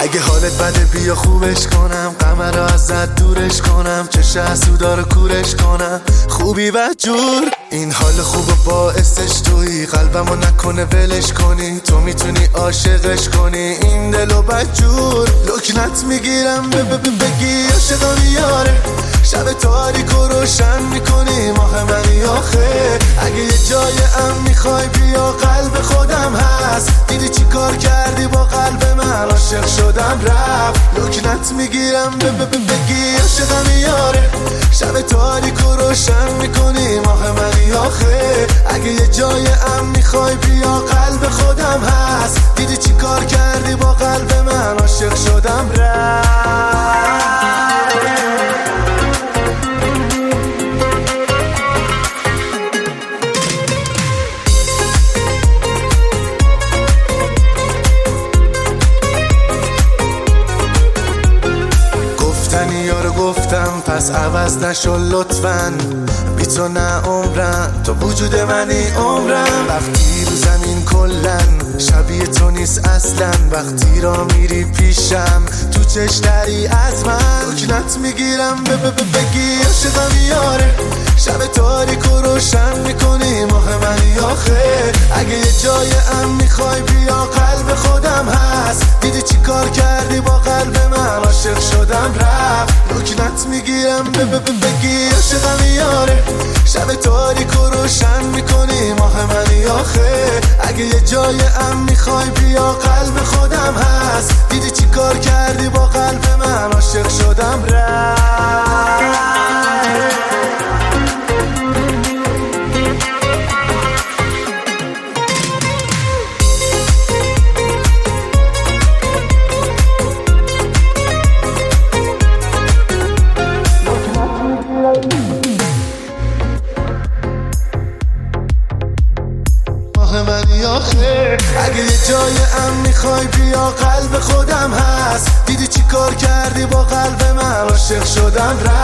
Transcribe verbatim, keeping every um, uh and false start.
اگه حالت بده بیا خوبش کنم، قمر رو ازت دورش کنم، چه شهسودا رو کورش کنم. خوبی و جور این حال خوب باعثش تویی، قلبمو نکنه ولش کنی، تو میتونی عاشقش کنی این دلو بدجور. لکنت میگیرم بگی عاشقم یاره، شب تاریک و روشن میکنی ماه منی آخه. اگه یه جای امن میخوای بیا قلب خودم هست، دیدی چی کار کردی با قلب من، عاشق شدم رفت. لکنت میگیرم بگی عاشقم یاره، شب تاریک و روشن میکنی ماه منی آخه. اگه یه جای امن میخوای بیا قلب خودم هست، دیدی چی کار کردی با قلب من، عاشق شدم رفت. یارو گفتم پس عوض نشو لطفاً، بی تو نه عمرم، تو وجود منی عمرم. وقتی رو زمین کلن شبیه تو نیست اصلا، وقتی را میری پیشم تو چشتری از من. لکنت میگیرم بگی عاشقم یاره، شب تاریک و روشن میکنی ماه منی آخه. اگه یه جای امن میخوای بیا قلب خودم هست، دیدی چی کار کردی با قلب من، عاشق شدم رفت. لکنت میگیرم بگی عاشقم یاره، شب تاریک و روشن میکنی ماه منی آخه. اگه یه جای امن میخوای بیا قلب خودم هست، دیدی چی کار کردی با قلب من، عاشق شدم رفت. منی آخه. اگه یه جای امن میخوای بیا قلب خودم هست، دیدی چی کار کردی با قلب من، عاشق شدم رفت.